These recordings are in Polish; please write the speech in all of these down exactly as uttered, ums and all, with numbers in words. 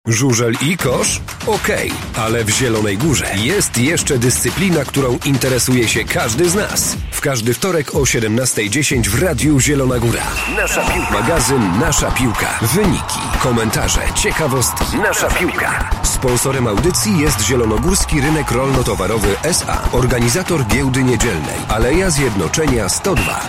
Żużel i kosz? Okej, okay, ale w Zielonej Górze jest jeszcze dyscyplina, którą interesuje się każdy z nas. W każdy wtorek o siedemnasta dziesięć w Radiu Zielona Góra. Nasza piłka. Magazyn Nasza Piłka. Wyniki, komentarze, ciekawostki. Nasza Piłka. Sponsorem audycji jest Zielonogórski Rynek Rolno-Towarowy S A. Organizator giełdy niedzielnej. Aleja Zjednoczenia sto dwa.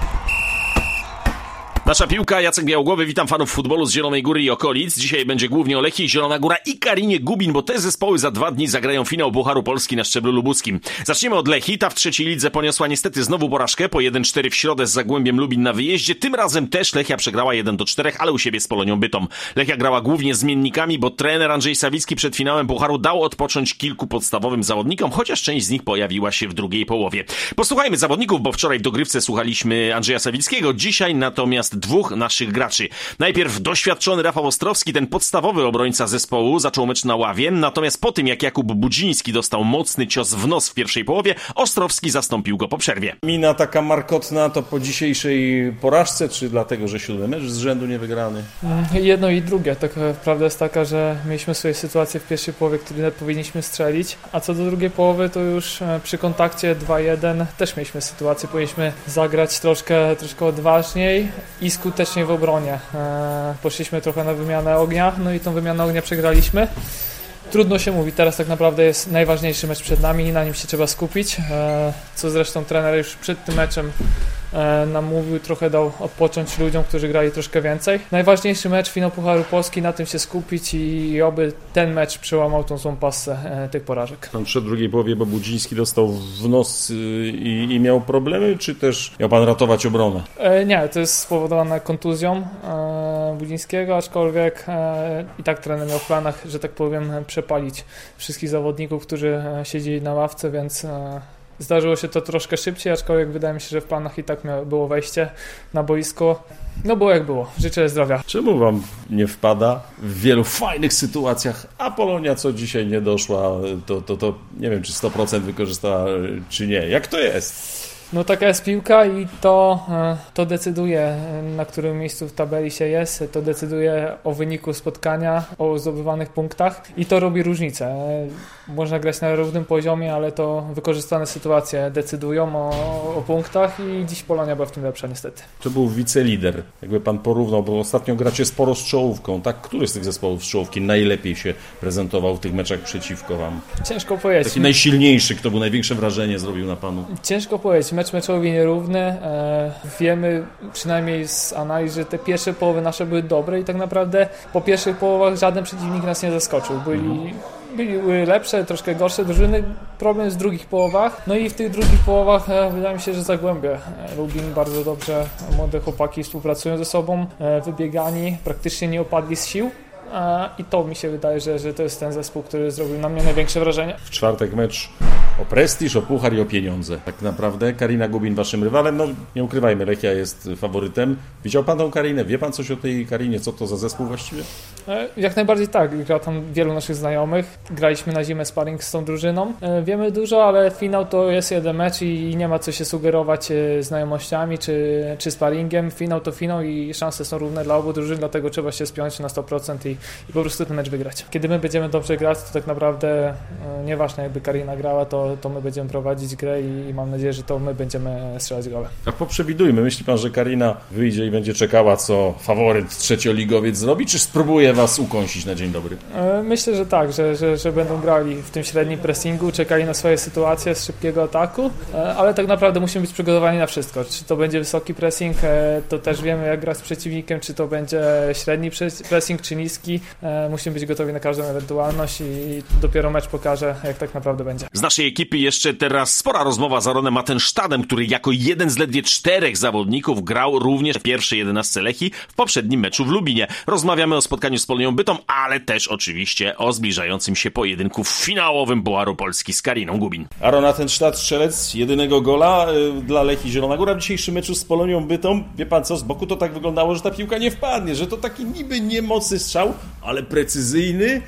Nasza Piłka, Jacek Białogłowy, witam fanów futbolu z Zielonej Góry i okolic. Dzisiaj będzie głównie o Lechii, Zielona Góra i Karinie Gubin, bo te zespoły za dwa dni zagrają finał Pucharu Polski na szczeblu lubuskim. Zaczniemy od Lechii. Ta w trzeciej lidze poniosła niestety znowu porażkę po jeden cztery w środę z Zagłębiem Lubin na wyjeździe. Tym razem też Lechia przegrała jeden do czterech, ale u siebie z Polonią Bytom. Lechia grała głównie zmiennikami, bo trener Andrzej Sawicki przed finałem Pucharu dał odpocząć kilku podstawowym zawodnikom, chociaż część z nich pojawiła się w drugiej połowie. Posłuchajmy zawodników, bo wczoraj w dogrywce słuchaliśmy Andrzeja Sawickiego, dzisiaj natomiast dwóch naszych graczy. Najpierw doświadczony Rafał Ostrowski, ten podstawowy obrońca zespołu, zaczął mecz na ławie, natomiast po tym jak Jakub Budziński dostał mocny cios w nos w pierwszej połowie, Ostrowski zastąpił go po przerwie. Mina taka markotna to po dzisiejszej porażce, czy dlatego, że siódmy mecz z rzędu niewygrany? Jedno i drugie. Tak, prawda jest taka, że mieliśmy swoje sytuacje w pierwszej połowie, które powinniśmy strzelić, a co do drugiej połowy, to już przy kontakcie dwa jeden też mieliśmy sytuację, powinniśmy zagrać troszkę, troszkę odważniej i skutecznie w obronie. E, poszliśmy trochę na wymianę ognia, no i tą wymianę ognia przegraliśmy. Trudno się mówi, teraz tak naprawdę jest najważniejszy mecz przed nami i na nim się trzeba skupić, e, co zresztą trener już przed tym meczem e, nam mówił, trochę dał odpocząć ludziom, którzy grali troszkę więcej. Najważniejszy mecz, finał Pucharu Polski, na tym się skupić i oby ten mecz przełamał tą złą passę e, tych porażek. Pan przed drugiej połowie, bo Budziński dostał w nos y, i, i miał problemy, czy też miał pan ratować obronę? E, nie, to jest spowodowane kontuzją e, Budzińskiego, aczkolwiek e, i tak trener miał w planach, że tak powiem, przepalić wszystkich zawodników, którzy e, siedzieli na ławce, więc e, zdarzyło się to troszkę szybciej, aczkolwiek wydaje mi się, że w planach i tak miało, było wejście na boisko. No było jak było. Życzę zdrowia. Czemu wam nie wpada w wielu fajnych sytuacjach, a Polonia, co dzisiaj nie doszła, to, to, to nie wiem, czy sto procent wykorzystała, czy nie. Jak to jest? No taka jest piłka i to, to decyduje, na którym miejscu w tabeli się jest, to decyduje o wyniku spotkania, o zdobywanych punktach i to robi różnicę. Można grać na równym poziomie, ale to wykorzystane sytuacje decydują o, o punktach i dziś Polonia była w tym lepsza niestety. To był wicelider. Jakby pan porównał, bo ostatnio gracie sporo z czołówką, tak? Który z tych zespołów z czołówki najlepiej się prezentował w tych meczach przeciwko wam? Ciężko powiedzieć. Taki najsilniejszy, kto był największe wrażenie zrobił na panu? Ciężko powiedzieć. Mecz meczowi nierówny. E, wiemy przynajmniej z analiz, że te pierwsze połowy nasze były dobre i tak naprawdę po pierwszych połowach żaden przeciwnik nas nie zaskoczył. Byli, były lepsze, troszkę gorsze drużyny. Problem jest w drugich połowach. No i w tych drugich połowach e, wydaje mi się, że Zagłębie Lubin bardzo dobrze, młode chłopaki współpracują ze sobą, e, wybiegani, praktycznie nie opadli z sił. I to mi się wydaje, że, że to jest ten zespół, który zrobił na mnie największe wrażenie. W czwartek mecz o prestiż, o puchar i o pieniądze. Tak naprawdę Karina Gubin waszym rywalem. No nie ukrywajmy, Lechia jest faworytem. Widział pan tą Karinę? Wie pan coś o tej Karinie? Co to za zespół właściwie? Jak najbardziej tak. Gra tam wielu naszych znajomych. Graliśmy na zimę sparring z tą drużyną. Wiemy dużo, ale finał to jest jeden mecz i nie ma co się sugerować znajomościami czy, czy sparingiem. Finał to finał i szanse są równe dla obu drużyn, dlatego trzeba się spiąć na sto procent i i po prostu ten mecz wygrać. Kiedy my będziemy dobrze grać, to tak naprawdę e, nieważne jakby Karina grała, to, to my będziemy prowadzić grę i, i mam nadzieję, że to my będziemy strzelać gole. A poprzewidujmy, myśli pan, że Karina wyjdzie i będzie czekała, co faworyt trzecioligowiec zrobi, czy spróbuje was ukąsić na dzień dobry? E, myślę, że tak, że, że, że będą grali w tym średnim pressingu, czekali na swoje sytuacje z szybkiego ataku, e, ale tak naprawdę musimy być przygotowani na wszystko. Czy to będzie wysoki pressing, e, to też wiemy jak grać z przeciwnikiem, czy to będzie średni pressing, czy niski. E, musimy być gotowi na każdą ewentualność i dopiero mecz pokaże, jak tak naprawdę będzie. Z naszej ekipy jeszcze teraz spora rozmowa z Aaronem Mattenstadtem, który jako jeden z ledwie czterech zawodników grał również w pierwszej jedenastce Lechii w poprzednim meczu w Lubinie. Rozmawiamy o spotkaniu z Polonią Bytom, ale też oczywiście o zbliżającym się pojedynku w finałowym Pucharu Polski z Kariną Gubin. Aaron Mattenstadt, strzelec jedynego gola y, dla Lechii Zielona Góra w dzisiejszym meczu z Polonią Bytom. Wie pan co, z boku to tak wyglądało, że ta piłka nie wpadnie, że to taki niby niemocny strzał, ale precyzyjny.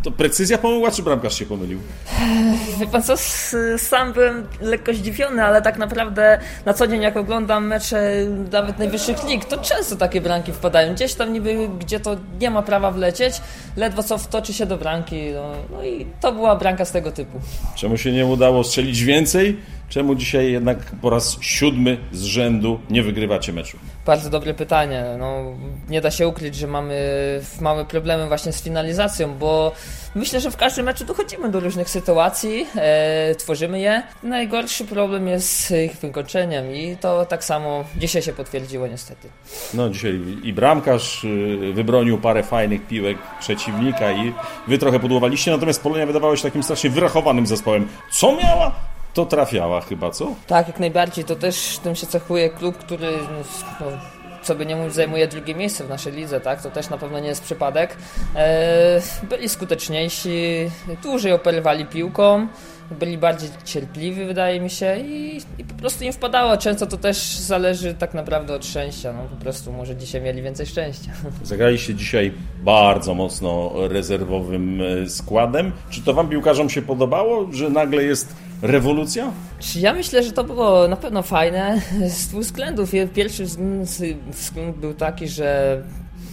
To precyzja pomyliła, czy bramkarz się pomylił? Wie pan co, sam byłem lekko zdziwiony, ale tak naprawdę na co dzień jak oglądam mecze nawet najwyższych lig, to często takie bramki wpadają. Gdzieś tam niby, gdzie to nie ma prawa wlecieć, ledwo co wtoczy się do bramki. No, no i to była bramka z tego typu. Czemu się nie udało strzelić więcej? Czemu dzisiaj jednak po raz siódmy z rzędu nie wygrywacie meczu? Bardzo dobre pytanie. No, nie da się ukryć, że mamy małe problemy właśnie z finalizacją, bo myślę, że w każdym meczu dochodzimy do różnych sytuacji, e, tworzymy je. Najgorszy problem jest z ich wykończeniem i to tak samo dzisiaj się potwierdziło niestety. No dzisiaj i bramkarz wybronił parę fajnych piłek przeciwnika i wy trochę pudłowaliście, natomiast Polonia wydawała się takim strasznie wyrachowanym zespołem. Co miała? To trafiała chyba, co? Tak, jak najbardziej. To też tym się cechuje klub, który, no, co by nie mówić, zajmuje drugie miejsce w naszej lidze, tak? To też na pewno nie jest przypadek. E, byli skuteczniejsi, dłużej operowali piłką, byli bardziej cierpliwi, wydaje mi się, i, i po prostu im wpadało. Często to też zależy tak naprawdę od szczęścia. No, po prostu może dzisiaj mieli więcej szczęścia. Zagraliście dzisiaj bardzo mocno rezerwowym składem. Czy to wam piłkarzom się podobało, że nagle jest rewolucja? Ja myślę, że to było na pewno fajne z dwóch względów. Pierwszy wzgląd był taki, że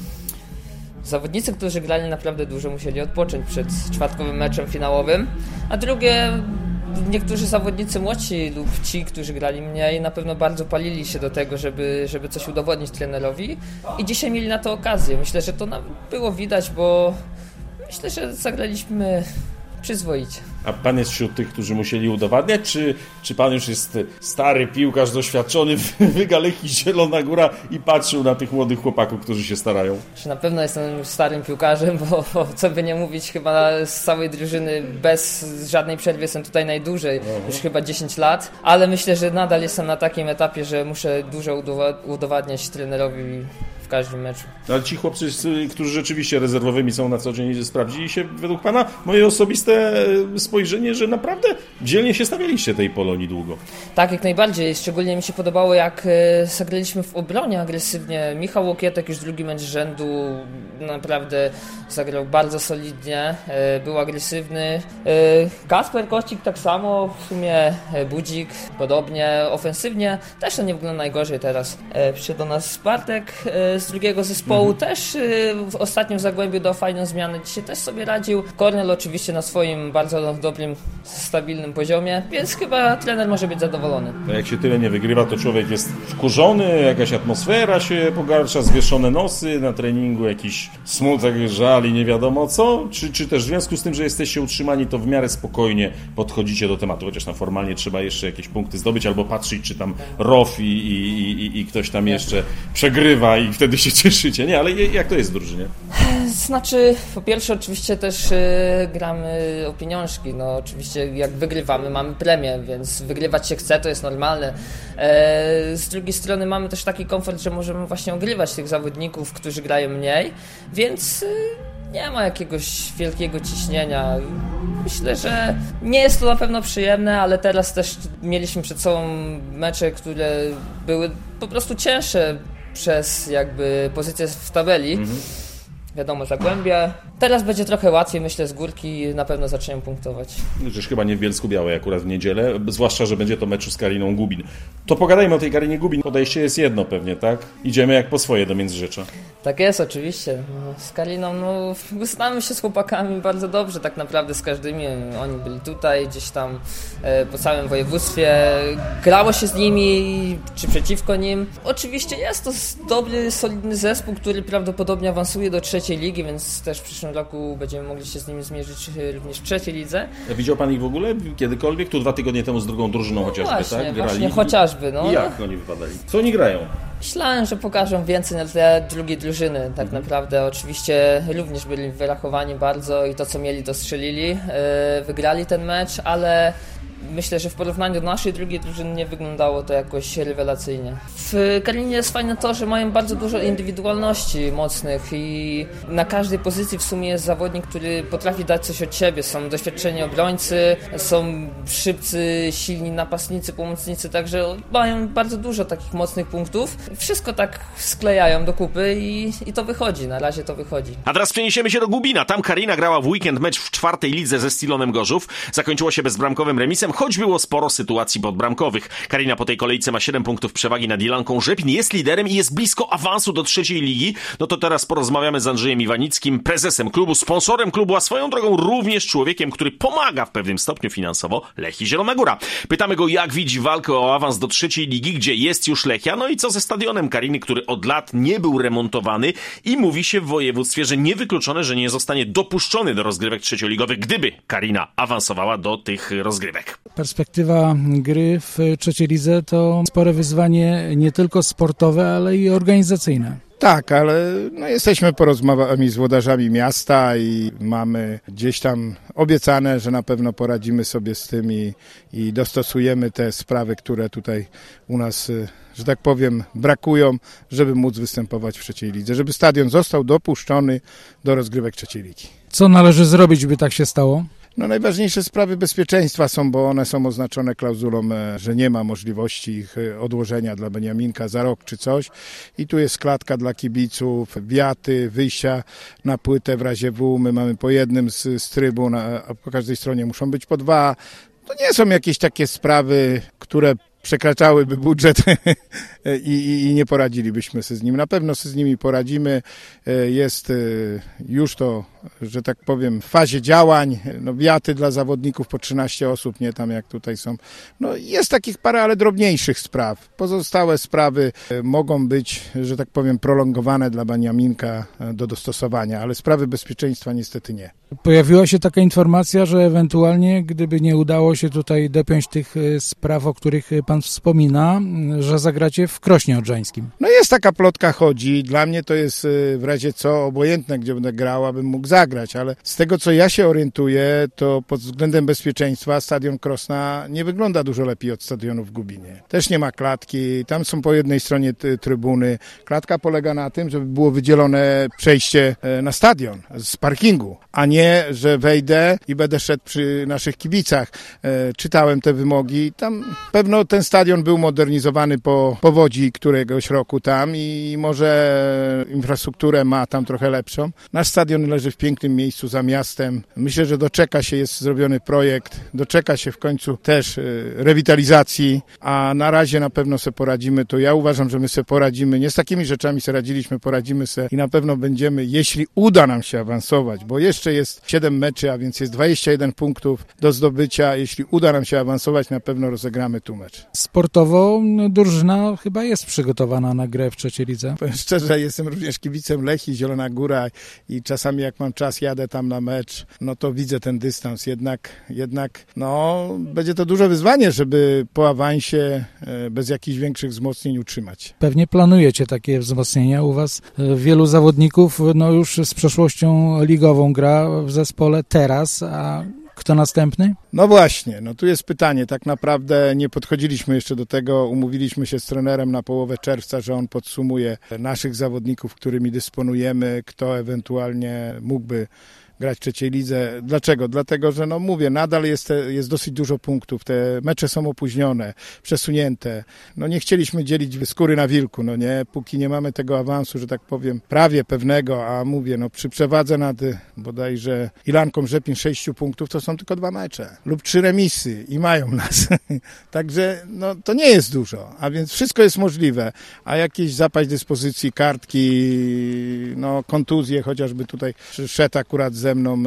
zawodnicy, którzy grali naprawdę dużo, musieli odpocząć przed czwartkowym meczem finałowym, a drugie, niektórzy zawodnicy młodsi lub ci, którzy grali mniej, na pewno bardzo palili się do tego, żeby, żeby coś udowodnić trenerowi i dzisiaj mieli na to okazję. Myślę, że to było widać, bo myślę, że zagraliśmy przyzwoicie. A pan jest wśród tych, którzy musieli udowadniać, czy, czy pan już jest stary piłkarz, doświadczony, wyga Lechii Zielona Góra i patrzył na tych młodych chłopaków, którzy się starają? Na pewno jestem starym piłkarzem, bo, bo co by nie mówić, chyba z całej drużyny bez żadnej przerwy jestem tutaj najdłużej, uh-huh. już chyba dziesięć lat, ale myślę, że nadal jestem na takim etapie, że muszę dużo udowadniać trenerowi w każdym meczu. Ale ci chłopcy, którzy rzeczywiście rezerwowymi są na co dzień, sprawdzili się według pana? Moje osobiste spojrzenie, że naprawdę dzielnie się stawialiście tej Polonii długo. Tak, jak najbardziej. Szczególnie mi się podobało, jak zagraliśmy w obronie agresywnie. Michał Łokietek już drugi mecz z rzędu naprawdę zagrał bardzo solidnie, był agresywny. Kasper Kościk tak samo, w sumie Budzik podobnie, ofensywnie też to nie wygląda najgorzej teraz. Przyszedł do nas Bartek z drugiego zespołu, mhm. też w ostatnim Zagłębiu dał fajną zmianę, dzisiaj też sobie radził. Kornel oczywiście na swoim bardzo dobrym, stabilnym poziomie, więc chyba trener może być zadowolony. No jak się tyle nie wygrywa, to człowiek jest wkurzony, jakaś atmosfera się pogarsza, zwieszone nosy na treningu, jakiś smutek, żal i nie wiadomo co, czy, czy też w związku z tym, że jesteście utrzymani, to w miarę spokojnie podchodzicie do tematu, chociaż tam formalnie trzeba jeszcze jakieś punkty zdobyć, albo patrzeć, czy tam Rof i, i, i, i ktoś tam jeszcze przegrywa i wtedy się cieszycie. Nie, ale jak to jest w drużynie? Znaczy, po pierwsze oczywiście też y, gramy o pieniążki. No oczywiście jak wygrywamy, mamy premię, więc wygrywać się chce, to jest normalne. E, z drugiej strony mamy też taki komfort, że możemy właśnie ogrywać tych zawodników, którzy grają mniej, więc y, nie ma jakiegoś wielkiego ciśnienia. Myślę, że nie jest to na pewno przyjemne, ale teraz też mieliśmy przed sobą mecze, które były po prostu cięższe przez jakby pozycję w tabeli. Mhm. Wiadomo, Zagłębie. Teraz będzie trochę łatwiej, myślę, z górki na pewno zaczniemy punktować. Już chyba nie w Bielsku-Białej akurat w niedzielę, zwłaszcza, że będzie to meczu z Kariną Gubin. To pogadajmy o tej Karinie Gubin. Podejście jest jedno pewnie, tak? Idziemy jak po swoje do Międzyrzecza. Tak jest, oczywiście. No, z Kariną, no, znamy się z chłopakami bardzo dobrze, tak naprawdę z każdymi. Oni byli tutaj, gdzieś tam e, po całym województwie. Grało się z nimi, czy przeciwko nim. Oczywiście jest to dobry, solidny zespół, który prawdopodobnie awansuje do trzeciej ligi, więc też w przyszłym roku będziemy mogli się z nimi zmierzyć również w trzeciej lidze. A widział pan ich w ogóle kiedykolwiek? Tu dwa tygodnie temu z drugą drużyną chociażby, właśnie, tak? Grali. Właśnie, chociażby. No. I jak oni wypadali? Co oni grają? Myślałem, że pokażą więcej na tle drugiej drużyny. Tak mhm. naprawdę oczywiście również byli wyrachowani bardzo i to, co mieli, to strzelili. Yy, wygrali ten mecz, ale myślę, że w porównaniu do naszej drugiej drużyny nie wyglądało to jakoś rewelacyjnie. W Karinie jest fajne to, że mają bardzo dużo indywidualności mocnych i na każdej pozycji w sumie jest zawodnik, który potrafi dać coś od siebie. Są doświadczeni obrońcy, są szybcy, silni napastnicy, pomocnicy, także mają bardzo dużo takich mocnych punktów. Wszystko tak sklejają do kupy i, i to wychodzi, na razie to wychodzi. A teraz przeniesiemy się do Gubina. Tam Karina grała w weekend mecz w czwartej lidze ze Stilonem Gorzów. Zakończyło się bezbramkowym remisem, choć było sporo sytuacji podbramkowych. Karina po tej kolejce ma siedem punktów przewagi nad Ilanką Rzepin, jest liderem i jest blisko awansu do trzeciej ligi. No to teraz porozmawiamy z Andrzejem Iwanickim, prezesem klubu, sponsorem klubu, a swoją drogą również człowiekiem, który pomaga w pewnym stopniu finansowo Lechii Zielona Góra. Pytamy go, jak widzi walkę o awans do trzeciej ligi, gdzie jest już Lechia, no i co ze stadionem Kariny, który od lat nie był remontowany i mówi się w województwie, że niewykluczone, że nie zostanie dopuszczony do rozgrywek trzecioligowych, gdyby Karina awansowała do tych rozgrywek. Perspektywa gry w trzeciej lidze to spore wyzwanie nie tylko sportowe, ale i organizacyjne. Tak, ale no jesteśmy po rozmowami z włodarzami miasta i mamy gdzieś tam obiecane, że na pewno poradzimy sobie z tym i, i dostosujemy te sprawy, które tutaj u nas, że tak powiem, brakują, żeby móc występować w trzeciej lidze, żeby stadion został dopuszczony do rozgrywek trzeciej ligi. Co należy zrobić, by tak się stało? No najważniejsze sprawy bezpieczeństwa są, bo one są oznaczone klauzulą, że nie ma możliwości ich odłożenia dla Beniaminka za rok czy coś. I tu jest klatka dla kibiców, wiaty, wyjścia na płytę w razie W. My mamy po jednym z, z trybun, a po każdej stronie muszą być po dwa. To nie są jakieś takie sprawy, które przekraczałyby budżet i, i, i nie poradzilibyśmy sobie z nim. Na pewno sobie z nimi poradzimy. Jest już to, że tak powiem, w fazie działań. No, wiaty dla zawodników po trzynaście osób, nie tam jak tutaj są. No, jest takich parę, ale drobniejszych spraw. Pozostałe sprawy mogą być, że tak powiem, prolongowane dla Beniaminka do dostosowania, ale sprawy bezpieczeństwa niestety nie. Pojawiła się taka informacja, że ewentualnie, gdyby nie udało się tutaj dopiąć tych spraw, o których pan wspomina, że zagracie w Krośnie Odrzańskim. No jest taka plotka, chodzi. Dla mnie to jest w razie co obojętne, gdzie będę grał, abym mógł zagrać, ale z tego, co ja się orientuję, to pod względem bezpieczeństwa stadion Krosna nie wygląda dużo lepiej od stadionu w Gubinie. Też nie ma klatki, tam są po jednej stronie t- trybuny. Klatka polega na tym, żeby było wydzielone przejście na stadion z parkingu, a nie, że wejdę i będę szedł przy naszych kibicach. E, czytałem te wymogi. Tam pewno ten stadion był modernizowany po powodzi któregoś roku tam i może infrastrukturę ma tam trochę lepszą. Nasz stadion leży w pięknym miejscu za miastem. Myślę, że doczeka się, jest zrobiony projekt, doczeka się w końcu też e, rewitalizacji, a na razie na pewno sobie poradzimy. To ja uważam, że my sobie poradzimy. Nie z takimi rzeczami sobie radziliśmy, poradzimy sobie i na pewno będziemy, jeśli uda nam się awansować, bo jeszcze jest siedem meczy, a więc jest dwadzieścia jeden punktów do zdobycia. Jeśli uda nam się awansować, na pewno rozegramy tu mecz. Sportowo drużyna chyba jest przygotowana na grę w trzeciej lidze. Powiem szczerze, jestem również kibicem Lechii, Zielona Góra i czasami jak mam czas, jadę tam na mecz, no to widzę ten dystans. Jednak, jednak no, będzie to duże wyzwanie, żeby po awansie bez jakichś większych wzmocnień utrzymać. Pewnie planujecie takie wzmocnienia u was. Wielu zawodników no już z przeszłością ligową gra w zespole teraz, a kto następny? No właśnie, no tu jest pytanie. Tak naprawdę nie podchodziliśmy jeszcze do tego. Umówiliśmy się z trenerem na połowę czerwca, że on podsumuje naszych zawodników, którymi dysponujemy, kto ewentualnie mógłby grać w trzeciej lidze. Dlaczego? Dlatego, że no mówię, nadal jest, jest dosyć dużo punktów. Te mecze są opóźnione, przesunięte. No nie chcieliśmy dzielić skóry na wilku, no nie, póki nie mamy tego awansu, że tak powiem, prawie pewnego, a mówię, no przy przewadze nad bodajże Ilanką Rzepin sześciu punktów, to są tylko dwa mecze lub trzy remisy i mają nas. Także no to nie jest dużo, a więc wszystko jest możliwe, a jakieś zapaść dyspozycji, kartki, no kontuzje, chociażby tutaj szedł akurat ze mną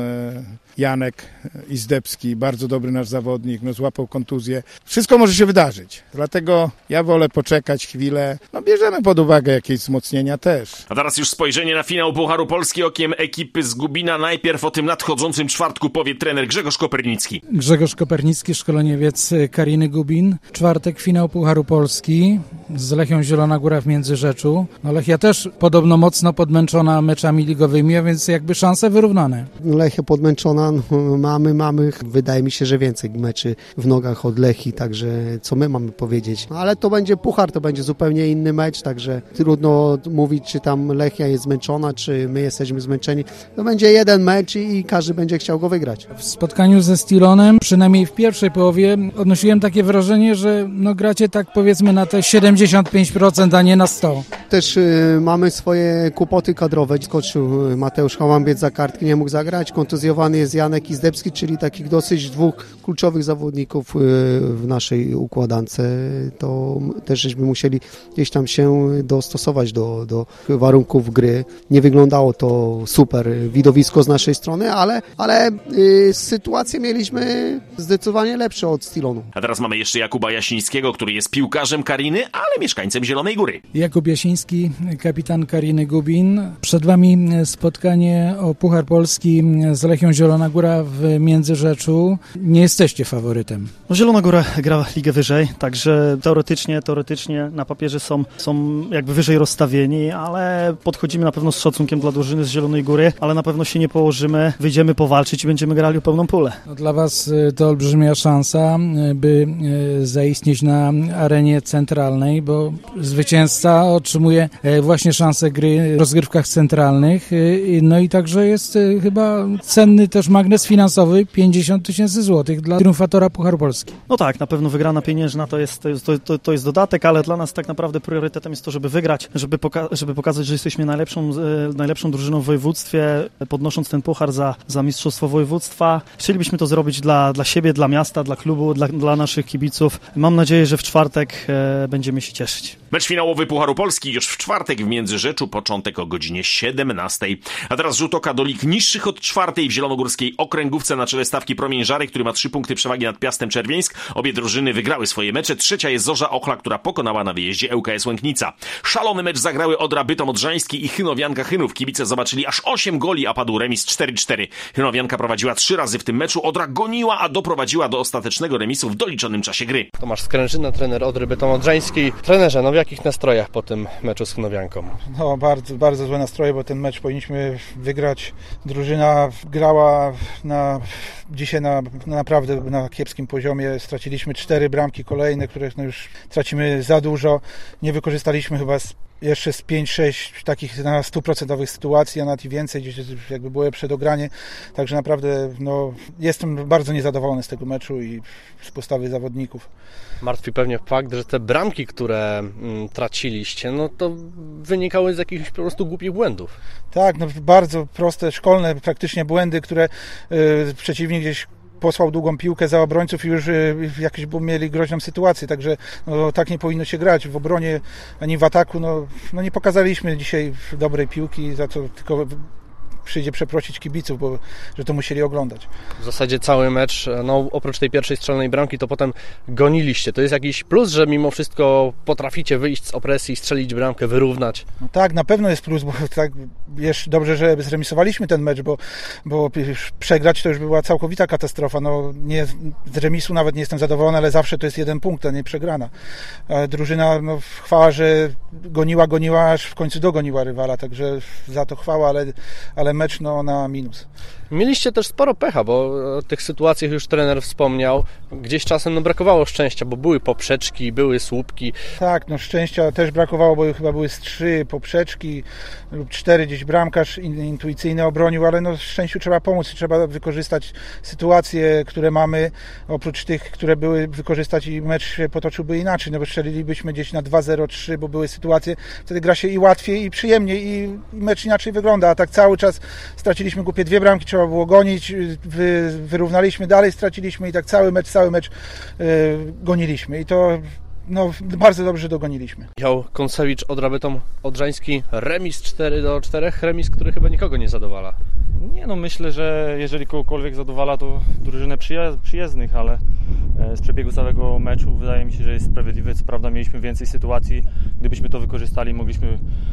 Janek Izdebski, bardzo dobry nasz zawodnik, no złapał kontuzję. Wszystko może się wydarzyć, dlatego ja wolę poczekać chwilę. No bierzemy pod uwagę jakieś wzmocnienia też. A teraz już spojrzenie na finał Pucharu Polski okiem ekipy z Gubina. Najpierw o tym nadchodzącym czwartku powie trener Grzegorz Kopernicki. Grzegorz Kopernicki, szkoleniowiec Kariny Gubin. Czwartek finał Pucharu Polski z Lechią Zielona Góra w Międzyrzeczu. No Lechia też podobno mocno podmęczona meczami ligowymi, a więc jakby szanse wyrównane. Lechia podmęczona, no, mamy, mamy, wydaje mi się, że więcej meczy w nogach od Lechii, także co my mamy powiedzieć. No, ale to będzie puchar, to będzie zupełnie inny mecz, także trudno mówić, czy tam Lechia jest zmęczona, czy my jesteśmy zmęczeni. To będzie jeden mecz i każdy będzie chciał go wygrać. W spotkaniu ze Stilonem, przynajmniej w pierwszej połowie, odnosiłem takie wrażenie, że no gracie tak powiedzmy na te siedemdziesiąt pięć procent, a nie na sto procent. Też y, mamy swoje kłopoty kadrowe. Skoczył Mateusz Hałambiec za kartki, nie mógł zagrać. Kontuzjowany jest Janek Izdebski, czyli takich dosyć dwóch kluczowych zawodników y, w naszej układance. To też żeśmy musieli gdzieś tam się dostosować do, do warunków gry. Nie wyglądało to super widowisko z naszej strony, ale, ale y, sytuację mieliśmy zdecydowanie lepsze od Stilonu. A teraz mamy jeszcze Jakuba Jasińskiego, który jest piłkarzem Kariny, ale mieszkańcem Zielonej Góry. Jakub Jasiński, kapitan Kariny Gubin. Przed Wami spotkanie o Puchar Polski z Lechią Zielona Góra w Międzyrzeczu. Nie jesteście faworytem. No, Zielona Góra gra ligę wyżej, także teoretycznie, teoretycznie na papierze są, są jakby wyżej rozstawieni, ale podchodzimy na pewno z szacunkiem dla drużyny z Zielonej Góry, ale na pewno się nie położymy, wyjdziemy powalczyć i będziemy grali o pełną pulę. No, dla Was to olbrzymia szansa, by zaistnieć na arenie centralnej, bo zwycięzca otrzymuje właśnie szansę gry w rozgrywkach centralnych, no i także jest chyba cenny też magnes finansowy, pięćdziesiąt tysięcy złotych dla triumfatora Pucharu Polski. No tak, na pewno wygrana pieniężna to jest, to jest, to, to jest dodatek, ale dla nas tak naprawdę priorytetem jest to, żeby wygrać, żeby, poka- żeby pokazać, że jesteśmy najlepszą, e, najlepszą drużyną w województwie, podnosząc ten puchar za, za mistrzostwo województwa. Chcielibyśmy to zrobić dla, dla siebie, dla miasta, dla klubu, dla, dla naszych kibiców. Mam nadzieję, że w czwartek e, będziemy się cieszyć. Mecz finałowy Pucharu Polski już w czwartek w Międzyrzeczu, początek o godzinie siedemnastej. A teraz rzut oka do lig niższych od czwartej w zielonogórskiej okręgówce na czele stawki Promień Żary, który ma trzy punkty przewagi nad Piastem Czerwieńsk. Obie drużyny wygrały swoje mecze. Trzecia jest Zorza Ochla, która pokonała na wyjeździe L K S Łęknica. Szalony mecz zagrały Odra Bytom Odrzański i Chynowianka Chynów. Kibice zobaczyli aż osiem goli, a padł remis cztery cztery. Chynowianka prowadziła trzy razy w tym meczu. Odra goniła, a doprowadziła do ostatecznego remisu w doliczonym czasie gry. Tomasz Skrężyna, trener Odry Bytom Odrzańskiej. Trenerze, no w jakich nastrojach po tym meczu z Chynowianką? No bardzo, bardzo złe nastroje, bo ten mecz powinniśmy wygrać. Drużyna grała na, dzisiaj na, na naprawdę na kiepskim poziomie. Straciliśmy cztery bramki kolejne, których no już tracimy za dużo. Nie wykorzystaliśmy chyba z jeszcze z pięć sześć takich na stuprocentowych sytuacji, a nawet i więcej, gdzieś jakby było lepsze dogranie. Także naprawdę no, jestem bardzo niezadowolony z tego meczu i z postawy zawodników. Martwi pewnie fakt, że te bramki, które mm, traciliście, no to wynikały z jakichś po prostu głupich błędów. Tak, no bardzo proste, szkolne praktycznie błędy, które yy, przeciwnik gdzieś posłał długą piłkę za obrońców i już jakieś mieli groźną sytuację, także no, tak nie powinno się grać w obronie ani w ataku. No, no nie pokazaliśmy dzisiaj dobrej piłki, za co tylko przyjdzie przeprosić kibiców, bo że to musieli oglądać. W zasadzie cały mecz, no oprócz tej pierwszej strzelonej bramki, to potem goniliście. To jest jakiś plus, że mimo wszystko potraficie wyjść z opresji, strzelić bramkę, wyrównać? No tak, na pewno jest plus, bo tak wiesz, dobrze, że zremisowaliśmy ten mecz, bo, bo przegrać to już była całkowita katastrofa. No nie, z remisu nawet nie jestem zadowolony, ale zawsze to jest jeden punkt, a nie przegrana. A drużyna, no chwała, że goniła, goniła, aż w końcu dogoniła rywala, także za to chwała, ale, ale mecz no, na minus. Mieliście też sporo pecha, bo o tych sytuacjach już trener wspomniał. Gdzieś czasem no, brakowało szczęścia, bo były poprzeczki, były słupki. Tak, no szczęścia też brakowało, bo chyba były z trzy poprzeczki lub cztery, gdzieś bramkarz intuicyjny obronił, ale no szczęściu trzeba pomóc, trzeba wykorzystać sytuacje, które mamy, oprócz tych, które były, wykorzystać i mecz się potoczyłby inaczej, no bo strzelilibyśmy gdzieś na dwa zero trzy, bo były sytuacje, wtedy gra się i łatwiej, i przyjemniej, i, i mecz inaczej wygląda, a tak cały czas straciliśmy głupie dwie bramki, trzeba było gonić, wy, wyrównaliśmy dalej, straciliśmy i tak cały mecz, cały mecz yy, goniliśmy i to no, bardzo dobrze dogoniliśmy. Michał Kąsewicz, Odra Bytom Odrzański, remis cztery do czterech, remis, który chyba nikogo nie zadowala. Nie no, myślę, że jeżeli kogokolwiek zadowala, to drużynę przyjaz- przyjezdnych, ale z przebiegu całego meczu wydaje mi się, że jest sprawiedliwy. Co prawda mieliśmy więcej sytuacji, gdybyśmy to wykorzystali, mogliśmy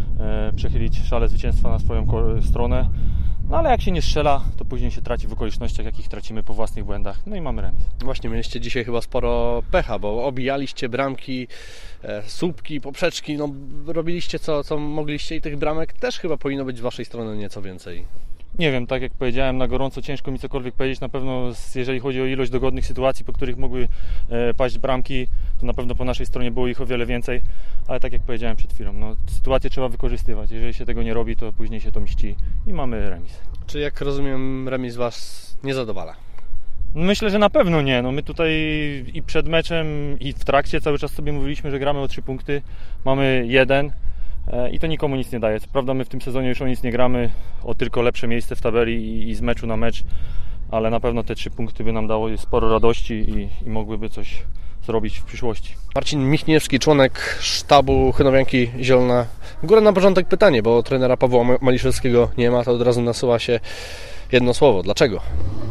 e, przechylić szale zwycięstwa na swoją stronę. No ale jak się nie strzela, to później się traci w okolicznościach, jakich tracimy po własnych błędach. No i mamy remis. Właśnie, mieliście dzisiaj chyba sporo pecha, bo obijaliście bramki, e, słupki, poprzeczki, no robiliście co, co mogliście i tych bramek też chyba powinno być z waszej strony nieco więcej. Nie wiem, tak jak powiedziałem, na gorąco ciężko mi cokolwiek powiedzieć. Na pewno jeżeli chodzi o ilość dogodnych sytuacji, po których mogły e, paść bramki, to na pewno po naszej stronie było ich o wiele więcej, ale tak jak powiedziałem przed chwilą, no, sytuację trzeba wykorzystywać. Jeżeli się tego nie robi, to później się to mści i mamy remis. Czy jak rozumiem, remis Was nie zadowala? Myślę, że na pewno nie. No my tutaj i przed meczem, i w trakcie cały czas sobie mówiliśmy, że gramy o trzy punkty, mamy jeden. I to nikomu nic nie daje. Co prawda my w tym sezonie już o nic nie gramy, o tylko lepsze miejsce w tabeli i z meczu na mecz, ale na pewno te trzy punkty by nam dało sporo radości i, i mogłyby coś zrobić w przyszłości. Marcin Michniewski, członek sztabu Chynowianki Zielona Góra. Na początek pytanie, bo trenera Pawła Maliszewskiego nie ma, to od razu nasuwa się jedno słowo. Dlaczego?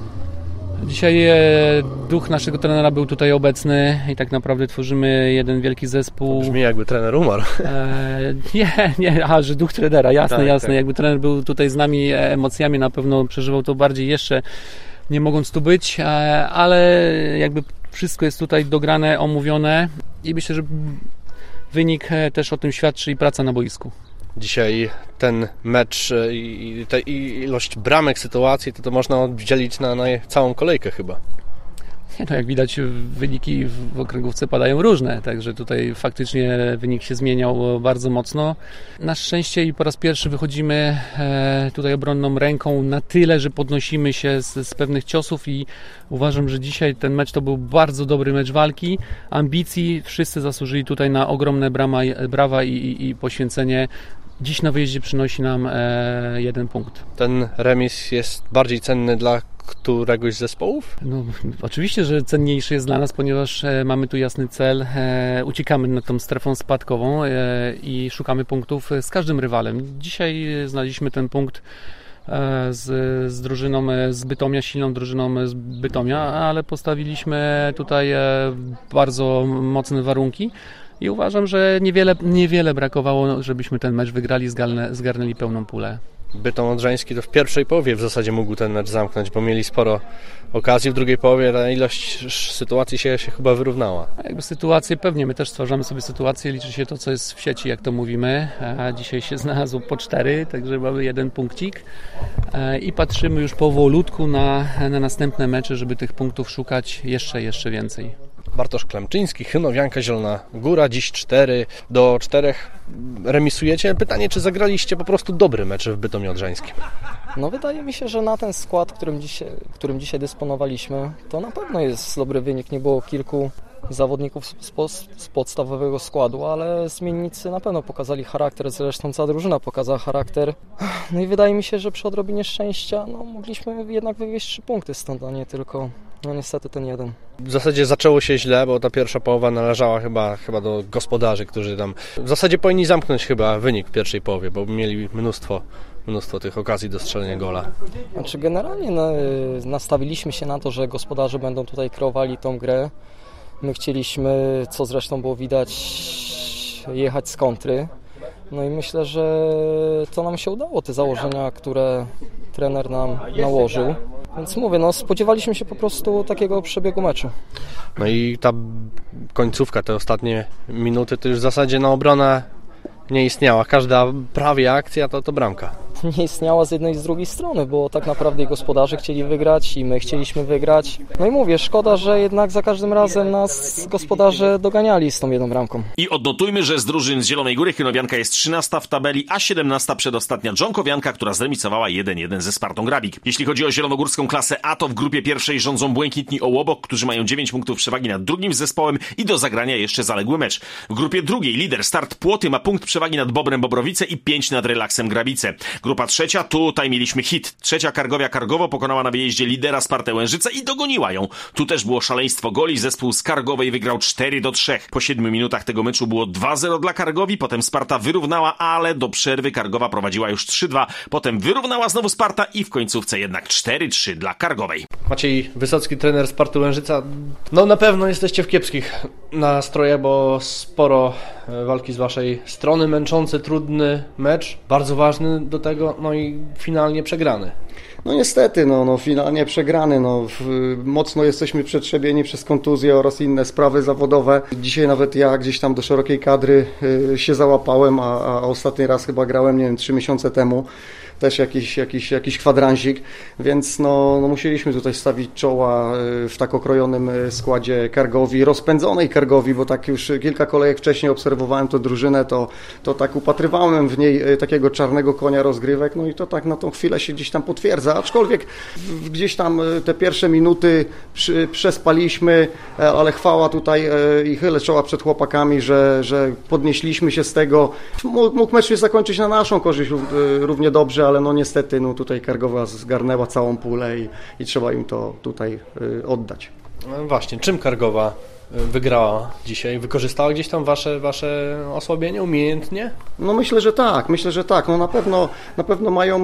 Dzisiaj duch naszego trenera był tutaj obecny i tak naprawdę tworzymy jeden wielki zespół. Brzmi jakby trener umarł. E, nie, nie, aha, że duch trenera, jasne, tak, jasne. Tak. Jakby trener był tutaj z nami emocjami, na pewno przeżywał to bardziej jeszcze, nie mogąc tu być, ale jakby wszystko jest tutaj dograne, omówione i myślę, że wynik też o tym świadczy i praca na boisku. Dzisiaj ten mecz i ta ilość bramek, sytuacji, to to można oddzielić na, na całą kolejkę chyba. Nie, no jak widać, wyniki w okręgówce padają różne, także tutaj faktycznie wynik się zmieniał bardzo mocno. Na szczęście i po raz pierwszy wychodzimy tutaj obronną ręką na tyle, że podnosimy się z, z pewnych ciosów i uważam, że dzisiaj ten mecz to był bardzo dobry mecz walki, ambicji. Wszyscy zasłużyli tutaj na ogromne brama, brawa i, i, i poświęcenie. Dziś na wyjeździe przynosi nam e, jeden punkt. Ten remis jest bardziej cenny dla któregoś z zespołów? No, oczywiście, że cenniejszy jest dla nas, ponieważ e, mamy tu jasny cel. E, uciekamy nad tą strefą spadkową e, i szukamy punktów z każdym rywalem. Dzisiaj znaleźliśmy ten punkt e, z, z drużyną z Bytomia, silną drużyną z Bytomia, ale postawiliśmy tutaj e, bardzo mocne warunki. I uważam, że niewiele, niewiele brakowało, żebyśmy ten mecz wygrali, zgarnę, zgarnęli pełną pulę. Bytom Odrzański to w pierwszej połowie w zasadzie mógł ten mecz zamknąć, bo mieli sporo okazji. W drugiej połowie ta ilość sytuacji się, się chyba wyrównała. A jakby sytuacje, pewnie my też stwarzamy sobie sytuację, liczy się to, co jest w sieci, jak to mówimy. A dzisiaj się znalazło po cztery, także mamy jeden punkcik i patrzymy już powolutku na, na następne mecze, żeby tych punktów szukać jeszcze, jeszcze więcej. Bartosz Klemczyński, Chynowianka Zielona Góra, dziś cztery do czterech remisujecie. Pytanie, czy zagraliście po prostu dobry mecz w Bytomiu Odrzańskim? No wydaje mi się, że na ten skład, którym dzisiaj, którym dzisiaj dysponowaliśmy, to na pewno jest dobry wynik. Nie było kilku zawodników z, z podstawowego składu, ale zmiennicy na pewno pokazali charakter, zresztą cała drużyna pokazała charakter. No i wydaje mi się, że przy odrobinie szczęścia no, mogliśmy jednak wywieźć trzy punkty stąd, a nie tylko no niestety ten jeden. W zasadzie zaczęło się źle, bo ta pierwsza połowa należała chyba, chyba do gospodarzy, którzy tam w zasadzie powinni zamknąć chyba wynik w pierwszej połowie, bo mieli mnóstwo, mnóstwo tych okazji do strzelenia gola. Znaczy generalnie na, nastawiliśmy się na to, że gospodarze będą tutaj kreowali tą grę. My chcieliśmy, co zresztą było widać, jechać z kontry. No i myślę, że to nam się udało, te założenia, które trener nam nałożył. Więc mówię, no spodziewaliśmy się po prostu takiego przebiegu meczu. No i ta końcówka, te ostatnie minuty, to już w zasadzie na obronę nie istniała. Każda prawie akcja to, to bramka. Nie istniała z jednej i z drugiej strony, bo tak naprawdę i gospodarze chcieli wygrać i my chcieliśmy wygrać. No i mówię, szkoda, że jednak za każdym razem nas gospodarze doganiali z tą jedną bramką. I odnotujmy, że z drużyn z Zielonej Góry Chynowianka jest trzynasta w tabeli, a siedemnasta przedostatnia Dżonkowianka, która zremisowała jeden jeden ze Spartą Grabik. Jeśli chodzi o zielonogórską klasę A, to w grupie pierwszej rządzą Błękitni Ołobok, którzy mają dziewięć punktów przewagi nad drugim zespołem i do zagrania jeszcze zaległy mecz. W grupie drugiej lider Start Płoty ma punkt przewagi nad Bobrem Bobrowice i pięć nad Relaksem Grabice. Grupa trzecia, tutaj mieliśmy hit. Trzecia Kargowia Kargowo pokonała na wyjeździe lidera Spartę Łężyce i dogoniła ją. Tu też było szaleństwo goli. Zespół z Kargowej wygrał cztery do trzech. Po siedmiu minutach tego meczu było dwa zero dla Kargowi, potem Sparta wyrównała, ale do przerwy Kargowa prowadziła już trzy dwa. Potem wyrównała znowu Sparta i w końcówce jednak cztery trzy dla Kargowej. Maciej Wysocki, trener Sparty Łężyca. No na pewno jesteście w kiepskich nastrojach, bo sporo walki z waszej strony, męczący, trudny mecz, bardzo ważny do tego, no i finalnie przegrany. No niestety, no, no finalnie przegrany. No, w, mocno jesteśmy przetrzebieni przez kontuzje oraz inne sprawy zawodowe. Dzisiaj nawet ja gdzieś tam do szerokiej kadry y, się załapałem, a, a ostatni raz chyba grałem, nie wiem, trzy miesiące temu. też jakiś, jakiś, jakiś kwadransik, więc no, no musieliśmy tutaj stawić czoła w tak okrojonym składzie Kargowi, rozpędzonej Kargowi, bo tak już kilka kolejek wcześniej obserwowałem tę drużynę, to, to tak upatrywałem w niej takiego czarnego konia rozgrywek, no i to tak na tą chwilę się gdzieś tam potwierdza, aczkolwiek gdzieś tam te pierwsze minuty przy, przespaliśmy, ale chwała tutaj i chylę czoła przed chłopakami, że, że podnieśliśmy się z tego. Mógł mecz się zakończyć na naszą korzyść równie dobrze, ale no niestety no tutaj Kargowa zgarnęła całą pulę i, i trzeba im to tutaj oddać. No właśnie, czym Kargowa wygrała dzisiaj? Wykorzystała gdzieś tam wasze, wasze osłabienie umiejętnie? No myślę, że tak, myślę, że tak. No na pewno, na pewno mają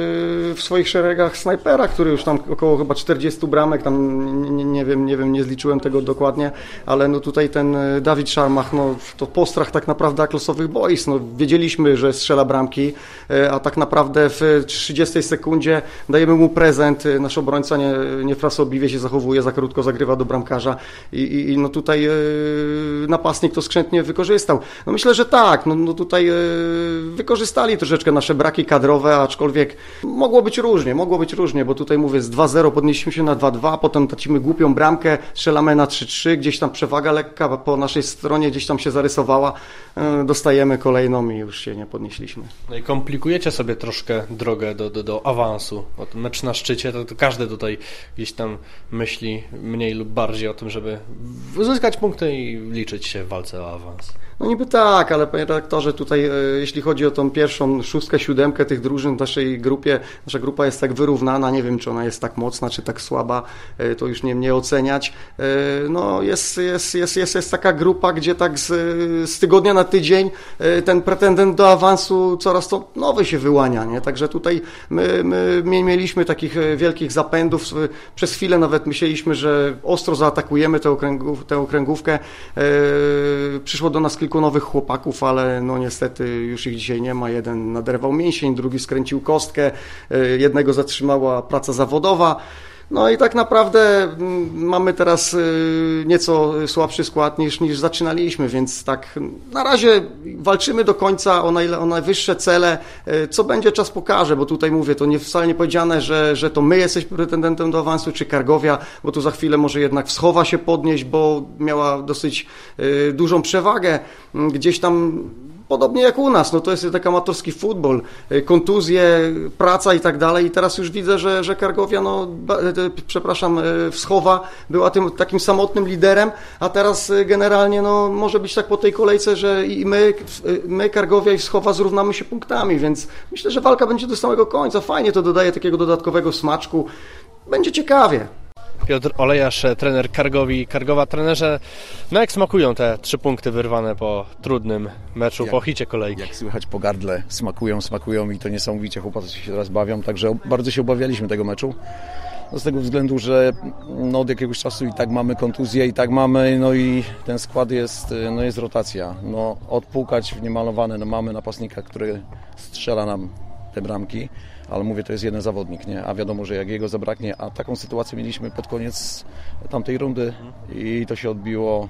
w swoich szeregach snajpera, który już tam około chyba czterdziestu bramek, tam nie, nie wiem, nie wiem, nie zliczyłem tego dokładnie, ale no tutaj ten Dawid Szarmach, no to postrach tak naprawdę aklosowych boisk. No wiedzieliśmy, że strzela bramki, a tak naprawdę w trzydziestej sekundzie dajemy mu prezent. Nasz obrońca nie, niefrasobliwie się zachowuje, za krótko zagrywa do bramkarza i, i no tutaj yy, napastnik to skrzętnie wykorzystał. No myślę, że tak, no, no tutaj yy, wykorzystali troszeczkę nasze braki kadrowe, aczkolwiek mogło być różnie, mogło być różnie, bo tutaj mówię, z dwa zero podnieśliśmy się na dwa dwa, potem tracimy głupią bramkę, strzelamy na trzy trzy, gdzieś tam przewaga lekka po naszej stronie gdzieś tam się zarysowała, yy, dostajemy kolejną i już się nie podnieśliśmy. No i komplikujecie sobie troszkę drogę do, do, do awansu. Bo ten mecz na szczycie, to, to każdy tutaj gdzieś tam myśli mniej lub bardziej o tym, żeby uzyskać punkty i liczyć się w walce o awans. No niby tak, ale panie redaktorze, tutaj e, jeśli chodzi o tą pierwszą szóstkę, siódemkę tych drużyn w naszej grupie, nasza grupa jest tak wyrównana, nie wiem czy ona jest tak mocna, czy tak słaba, e, to już nie mnie oceniać. E, no jest, jest, jest, jest, jest taka grupa, gdzie tak z, z tygodnia na tydzień e, ten pretendent do awansu coraz to nowy się wyłania, nie? Także tutaj my, my nie mieliśmy takich wielkich zapędów, przez chwilę nawet myśleliśmy, że ostro zaatakujemy tę, okręgów, tę okręgówkę. E, przyszło do nas kilku nowych chłopaków, ale no niestety już ich dzisiaj nie ma. Jeden naderwał mięsień, drugi skręcił kostkę, jednego zatrzymała praca zawodowa. No i tak naprawdę mamy teraz nieco słabszy skład niż, niż zaczynaliśmy, więc tak na razie walczymy do końca o, najle, o najwyższe cele. Co będzie, czas pokaże, bo tutaj mówię, to nie wcale nie powiedziane, że, że to my jesteśmy pretendentem do awansu, czy Kargowia, bo tu za chwilę może jednak Wschowa się podnieść, bo miała dosyć dużą przewagę. Gdzieś tam podobnie jak u nas, no to jest taki amatorski futbol, kontuzje, praca i tak dalej i teraz już widzę, że, że Kargowia, no przepraszam, Wschowa była tym takim samotnym liderem, a teraz generalnie no może być tak po tej kolejce, że i my, my Kargowia i Wschowa zrównamy się punktami, więc myślę, że walka będzie do samego końca, fajnie to dodaje takiego dodatkowego smaczku, będzie ciekawie. Piotr Olejarz, trener Kargowi. Kargowa, trenerze, no jak smakują te trzy punkty wyrwane po trudnym meczu, jak, po hicie kolejki? Jak słychać po gardle, smakują, smakują i to niesamowicie chłopacy się teraz bawią, także bardzo się obawialiśmy tego meczu. No z tego względu, że no od jakiegoś czasu i tak mamy kontuzję, i tak mamy, no i ten skład jest, no jest rotacja. No odpukać w niemalowane, no mamy napastnika, który strzela nam te bramki, ale mówię, to jest jeden zawodnik, nie? A wiadomo, że jak jego zabraknie, a taką sytuację mieliśmy pod koniec tamtej rundy i to się odbiło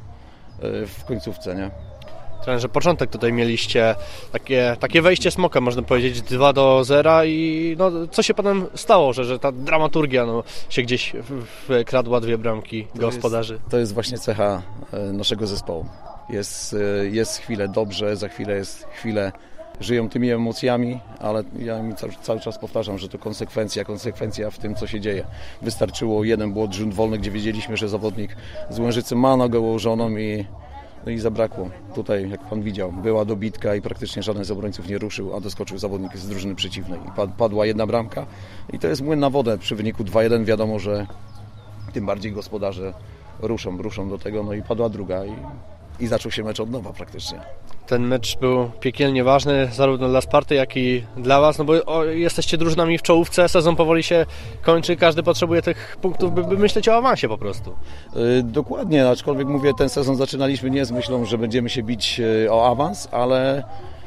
w końcówce, nie? Trenerze, początek tutaj mieliście, takie, takie wejście smoka, można powiedzieć, dwa do zera i no, co się potem stało, że, że ta dramaturgia no, się gdzieś wkradła, dwie bramki to gospodarzy? Jest, to jest właśnie cecha naszego zespołu. Jest, jest chwilę dobrze, za chwilę jest chwilę żyją tymi emocjami, ale ja mi cały, cały czas powtarzam, że to konsekwencja, konsekwencja w tym, co się dzieje. Wystarczyło jeden błąd, rzut wolny, gdzie wiedzieliśmy, że zawodnik z Łężycy ma nogę ułożoną i, no i zabrakło. Tutaj, jak pan widział, była dobitka i praktycznie żaden z obrońców nie ruszył, a doskoczył zawodnik z drużyny przeciwnej. Padła jedna bramka i to jest młyn na wodę. Przy wyniku dwa jeden wiadomo, że tym bardziej gospodarze ruszą, ruszą do tego, no i padła druga i, i zaczął się mecz od nowa praktycznie. Ten mecz był piekielnie ważny zarówno dla Sparty, jak i dla Was, no bo o, jesteście drużynami w czołówce, sezon powoli się kończy, każdy potrzebuje tych punktów, by, by myśleć o awansie po prostu. Yy, dokładnie, aczkolwiek mówię, ten sezon zaczynaliśmy nie z myślą, że będziemy się bić yy, o awans, ale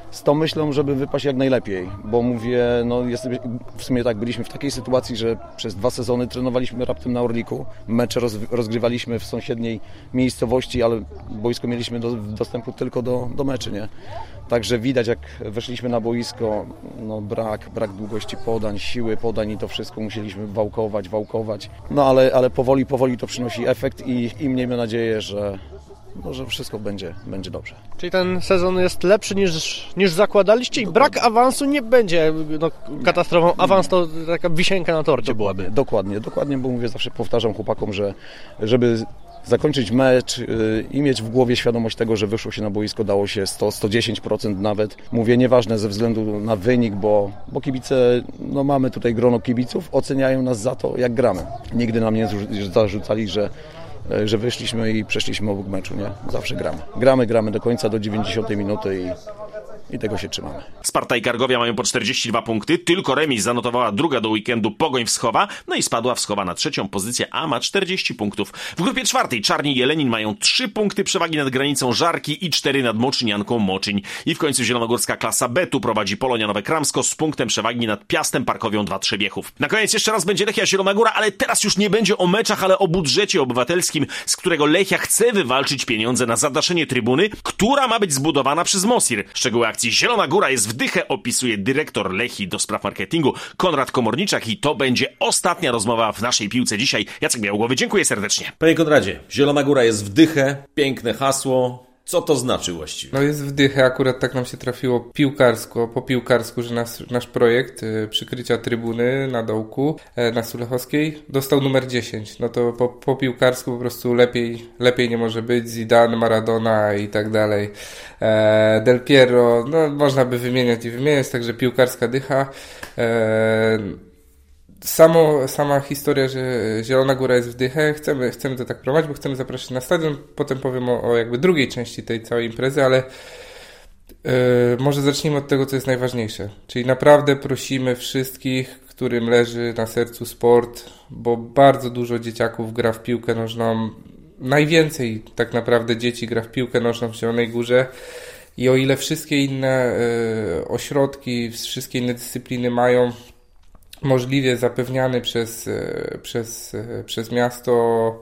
z tą myślą, żeby wypaść jak najlepiej, bo mówię, no jest, w sumie tak, byliśmy w takiej sytuacji, że przez dwa sezony trenowaliśmy raptem na Orliku, mecze roz, rozgrywaliśmy w sąsiedniej miejscowości, ale boisko mieliśmy do, dostępu tylko do, do meczy, nie? Także widać, jak weszliśmy na boisko, no brak, brak długości podań, siły podań i to wszystko musieliśmy wałkować, wałkować. No ale, ale powoli, powoli to przynosi efekt i, i miejmy nadzieję, że, no, że wszystko będzie, będzie dobrze. Czyli ten sezon jest lepszy niż, niż zakładaliście i brak awansu nie będzie no, katastrofą. Awans to taka wisienka na torcie dokładnie, byłaby. Dokładnie, dokładnie, bo mówię, zawsze powtarzam chłopakom, że żeby zakończyć mecz i mieć w głowie świadomość tego, że wyszło się na boisko, dało się sto do stu dziesięciu procent nawet. Mówię, nieważne ze względu na wynik, bo, bo kibice, no mamy tutaj grono kibiców, oceniają nas za to, jak gramy. Nigdy nam nie zarzucali, że że wyszliśmy i przeszliśmy obok meczu, nie? Zawsze gramy. Gramy, gramy do końca, do dziewięćdziesiątej minuty i I tego się trzymamy. Sparta i Kargowia mają po czterdzieści dwa punkty, tylko remis zanotowała druga do weekendu Pogoń Wschowa, no i spadła Wschowa na trzecią pozycję, a ma czterdzieści punktów. W grupie czwartej Czarni i Jelenin mają trzy punkty przewagi nad granicą Żarki i cztery nad Moczynianką Moczyń. I w końcu zielonogórska klasa B, tu prowadzi Polonia Nowe Kramsko z punktem przewagi nad Piastem Parkowią dwa Trzebiechów. Na koniec jeszcze raz będzie Lechia Zielona Góra, ale teraz już nie będzie o meczach, ale o budżecie obywatelskim, z którego Lechia chce wywalczyć pieniądze na zadaszenie trybuny, która ma być zbudowana przez Mosir. Szczegóły akcji Zielona Góra jest w dychę, opisuje dyrektor Lechii do spraw marketingu Konrad Komorniczak i to będzie ostatnia rozmowa w naszej piłce dzisiaj. Jacek Białogłowy, dziękuję serdecznie. Panie Konradzie, Zielona Góra jest w dychę, piękne hasło. Co to znaczy właściwie? No jest w dychę, akurat tak nam się trafiło piłkarsko, po piłkarsku, że nas, nasz projekt y, przykrycia trybuny na dołku y, na Sulechowskiej dostał numer dziesięć. No to po, po piłkarsku po prostu lepiej, lepiej nie może być. Zidane, Maradona i tak dalej. E, Del Piero, no można by wymieniać i wymieniać, także piłkarska dycha. E, Samo, sama historia, że Zielona Góra jest w dychę, chcemy, chcemy to tak prowadzić, bo chcemy zapraszać na stadion, potem powiem o, o jakby drugiej części tej całej imprezy, ale yy, może zacznijmy od tego, co jest najważniejsze. Czyli naprawdę prosimy wszystkich, którym leży na sercu sport, bo bardzo dużo dzieciaków gra w piłkę nożną, najwięcej tak naprawdę dzieci gra w piłkę nożną w Zielonej Górze i o ile wszystkie inne yy, ośrodki, wszystkie inne dyscypliny mają możliwie zapewniany przez, przez, przez miasto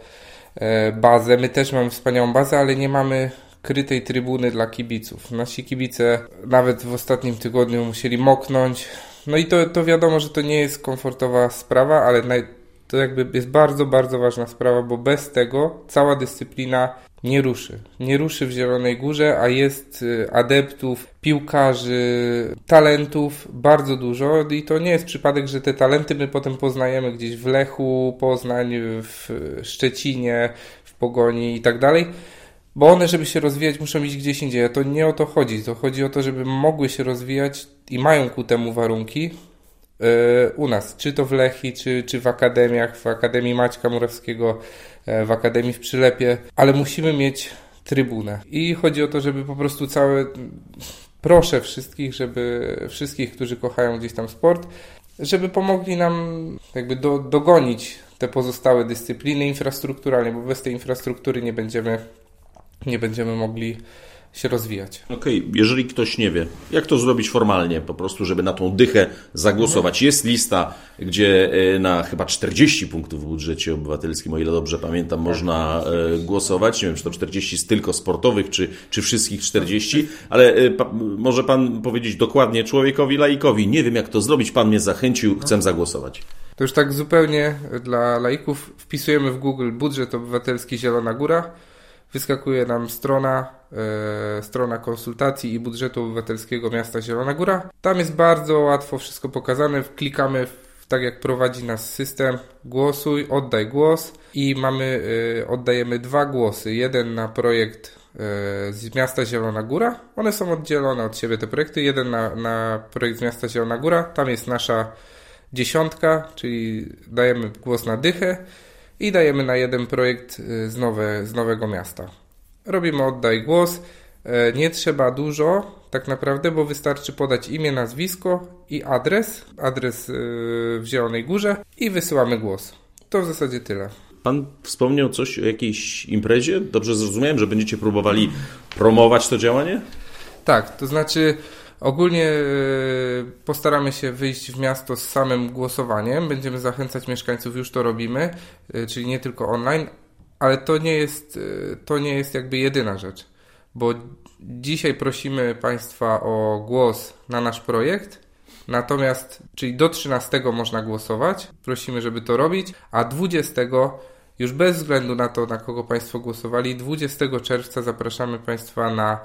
bazę. My też mamy wspaniałą bazę, ale nie mamy krytej trybuny dla kibiców. Nasi kibice nawet w ostatnim tygodniu musieli moknąć. No i to, to wiadomo, że to nie jest komfortowa sprawa, ale naj, to jakby jest bardzo, bardzo ważna sprawa, bo bez tego cała dyscyplina nie ruszy. Nie ruszy w Zielonej Górze, a jest adeptów, piłkarzy, talentów bardzo dużo i to nie jest przypadek, że te talenty my potem poznajemy gdzieś w Lechu, Poznań, w Szczecinie, w Pogoni i tak dalej, bo one, żeby się rozwijać, muszą iść gdzieś indziej, a to nie o to chodzi. To chodzi o to, żeby mogły się rozwijać i mają ku temu warunki u nas, czy to w Lechii, czy, czy w akademiach, w Akademii Maćka Murawskiego, w Akademii w Przylepie, ale musimy mieć trybunę. I chodzi o to, żeby po prostu całe... Proszę wszystkich, żeby wszystkich, którzy kochają gdzieś tam sport, żeby pomogli nam jakby do, dogonić te pozostałe dyscypliny infrastrukturalnie, bo bez tej infrastruktury nie będziemy, nie będziemy mogli się rozwijać. Okej, okay, jeżeli ktoś nie wie, jak to zrobić formalnie, po prostu, żeby na tą dychę zagłosować. Jest lista, gdzie na chyba czterdzieści punktów w budżecie obywatelskim, o ile dobrze pamiętam, można głosować. Nie wiem, czy to czterdzieści z tylko sportowych, czy, czy wszystkich czterdzieści, ale pa, może Pan powiedzieć dokładnie człowiekowi, laikowi, nie wiem, jak to zrobić, Pan mnie zachęcił, chcę zagłosować. To już tak zupełnie dla laików wpisujemy w Google budżet obywatelski Zielona Góra. Wyskakuje nam strona, e, strona konsultacji i budżetu obywatelskiego miasta Zielona Góra. Tam jest bardzo łatwo wszystko pokazane. Klikamy w, tak jak prowadzi nas system, głosuj, oddaj głos i mamy, e, oddajemy dwa głosy. Jeden na projekt e, z miasta Zielona Góra. One są oddzielone od siebie te projekty. Jeden na, na projekt z miasta Zielona Góra. Tam jest nasza dziesiątka, czyli dajemy głos na dychę. I dajemy na jeden projekt z, nowe, z nowego miasta. Robimy oddaj głos. Nie trzeba dużo tak naprawdę, bo wystarczy podać imię, nazwisko i adres. Adres w Zielonej Górze i wysyłamy głos. To w zasadzie tyle. Pan wspomniał coś o jakiejś imprezie? Dobrze zrozumiałem, że będziecie próbowali promować to działanie? Tak, to znaczy Ogólnie postaramy się wyjść w miasto z samym głosowaniem. Będziemy zachęcać mieszkańców, już to robimy, czyli nie tylko online, ale to nie jest, to nie jest jakby jedyna rzecz, bo dzisiaj prosimy Państwa o głos na nasz projekt, natomiast, czyli do trzynastego można głosować, prosimy, żeby to robić, a dwudziestego już bez względu na to, na kogo Państwo głosowali, dwudziestego czerwca zapraszamy Państwa na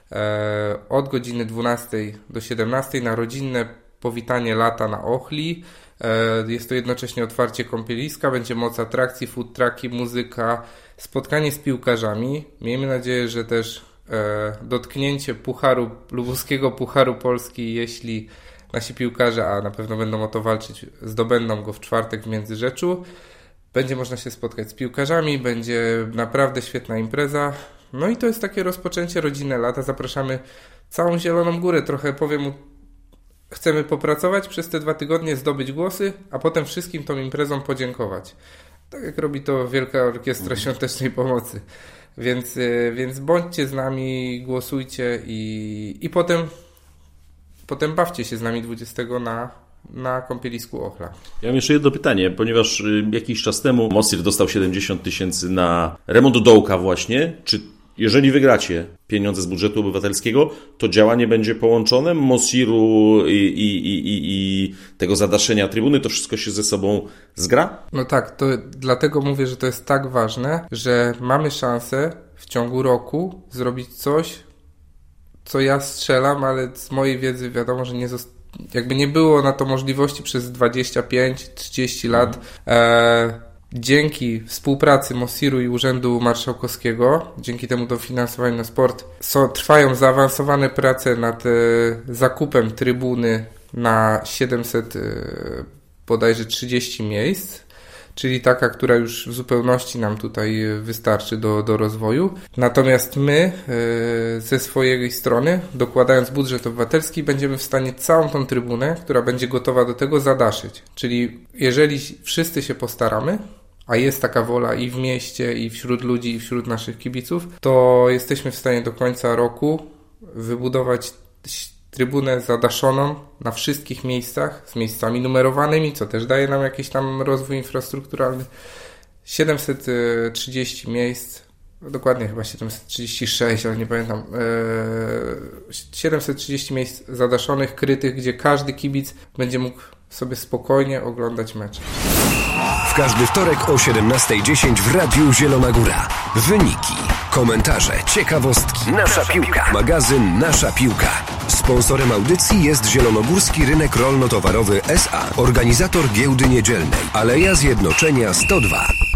e, od godziny dwunastej do siedemnastej na rodzinne powitanie lata na Ochli. E, jest to jednocześnie otwarcie kąpieliska, będzie moc atrakcji, food trucki, muzyka, spotkanie z piłkarzami. Miejmy nadzieję, że też e, dotknięcie pucharu, lubuskiego Pucharu Polski, jeśli nasi piłkarze, a na pewno będą o to walczyć, zdobędą go w czwartek w Międzyrzeczu. Będzie można się spotkać z piłkarzami, będzie naprawdę świetna impreza. No i to jest takie rozpoczęcie rodzinne lata. Zapraszamy całą Zieloną Górę. Trochę powiem, chcemy popracować przez te dwa tygodnie, zdobyć głosy, a potem wszystkim tą imprezą podziękować. Tak jak robi to Wielka Orkiestra Świątecznej Pomocy. Więc, więc bądźcie z nami, głosujcie i, i potem, potem bawcie się z nami dwudziestego na na kąpielisku Ochla. Ja mam jeszcze jedno pytanie, ponieważ y, jakiś czas temu Mosir dostał siedemdziesiąt tysięcy na remont dołka właśnie. Czy jeżeli wygracie pieniądze z budżetu obywatelskiego, to działanie będzie połączone Mosiru i, i, i, i, i tego zadaszenia trybuny? To wszystko się ze sobą zgra? No tak, to dlatego mówię, że to jest tak ważne, że mamy szansę w ciągu roku zrobić coś, co ja strzelam, ale z mojej wiedzy wiadomo, że nie zostało. Jakby nie było na to możliwości przez dwadzieścia pięć trzydzieści lat. E, dzięki współpracy Mosiru i Urzędu Marszałkowskiego, dzięki temu dofinansowaniu na sport, są, trwają zaawansowane prace nad e, zakupem trybuny na siedemset e, bodajże trzydzieści miejsc, czyli taka, która już w zupełności nam tutaj wystarczy do, do rozwoju. Natomiast my yy, ze swojej strony, dokładając budżet obywatelski, będziemy w stanie całą tą trybunę, która będzie gotowa do tego, zadaszyć. Czyli jeżeli wszyscy się postaramy, a jest taka wola i w mieście, i wśród ludzi, i wśród naszych kibiców, to jesteśmy w stanie do końca roku wybudować trybunę zadaszoną na wszystkich miejscach, z miejscami numerowanymi, co też daje nam jakiś tam rozwój infrastrukturalny. siedemset trzydzieści miejsc, dokładnie chyba siedemset trzydzieści sześć, ale nie pamiętam. siedemset trzydzieści miejsc zadaszonych, krytych, gdzie każdy kibic będzie mógł sobie spokojnie oglądać mecz. W każdy wtorek o siedemnasta dziesięć w Radiu Zielona Góra. Wyniki, komentarze, ciekawostki, nasza piłka. Magazyn Nasza Piłka. Sponsorem audycji jest Zielonogórski Rynek Rolno-Towarowy S A. Organizator giełdy niedzielnej. Aleja Zjednoczenia sto dwa.